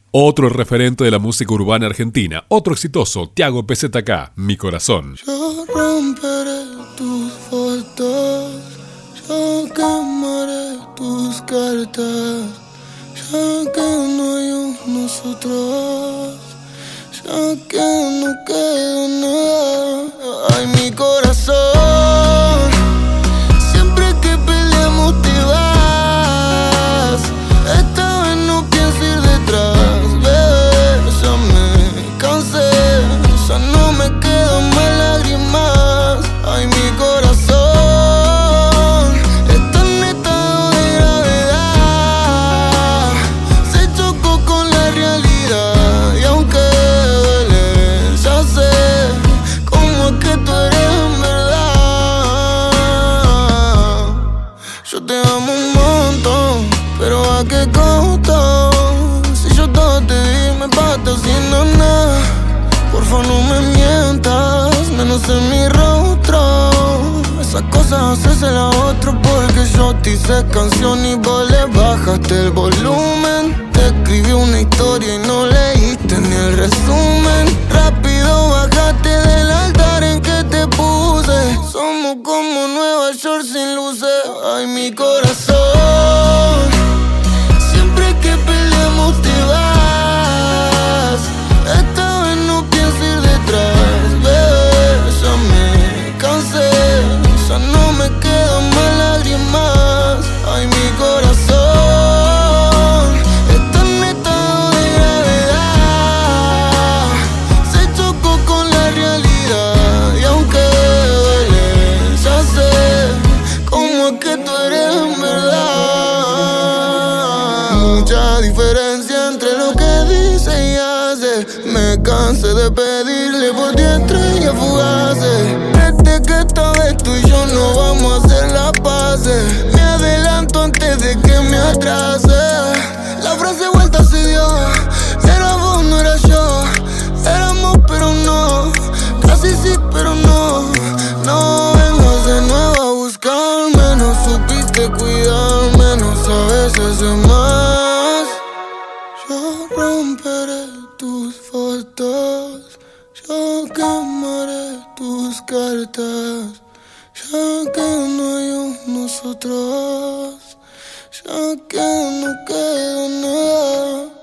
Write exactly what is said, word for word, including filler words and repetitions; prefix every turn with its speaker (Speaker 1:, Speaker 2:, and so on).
Speaker 1: Otro referente de la música urbana argentina, otro exitoso, Tiago P Z K, Mi Corazón.
Speaker 2: Yo romperé tus fotos, yo quemaré tus cartas, ya que no hay un nosotros, ya que no queda nada. Ay, mi corazón, siempre que peleamos te vas. Esta vez no pienso ir detrás, bebé, ya me cansé, ya no me quedan más lágrimas. Ay, mi corazón está en estado de gravedad, se chocó con la realidad. Y aunque duele, ya sé cómo es que tú eres en verdad. Yo te amo un montón, pero ¿a qué costo? Si yo todo te di, me pato haciendo nada. Porfa, no me mientas, menos en mi rostro. Esas cosas hacésela a otro, porque yo te hice canción y vos le bajaste el volumen. Te escribí una historia y no leíste ni el resumen. Rápido bajaste del altar en que te puse. Somos como Nueva York sin luces. Ay, mi corazón, siempre que peleamos te vas. Esta vez no pienso ir detrás, bebé, ya me cansé, ya no me quedan más lágrimas. Ay, mi corazón está en estado de gravedad, se chocó con la realidad. Y aunque duele, ya sé cómo es que tú eres en verdad. Mucha diferencia entre lo que dice y hace. Me cansé de pedirle por ti estrellas fugaces. Desde que esta vez tú y yo no vamos a hacer las paces, me adelanto antes de que me atrase. La frase vuelta se dio, era vos, no era yo. Éramos pero no, casi sí pero no. No vengas de nuevo a buscarme, no supiste cuidarme, no sabes hacer más. Yo romperé tus fotos, yo quemaré tus cartas, ya que no hay un nosotros, ya que no queda nada.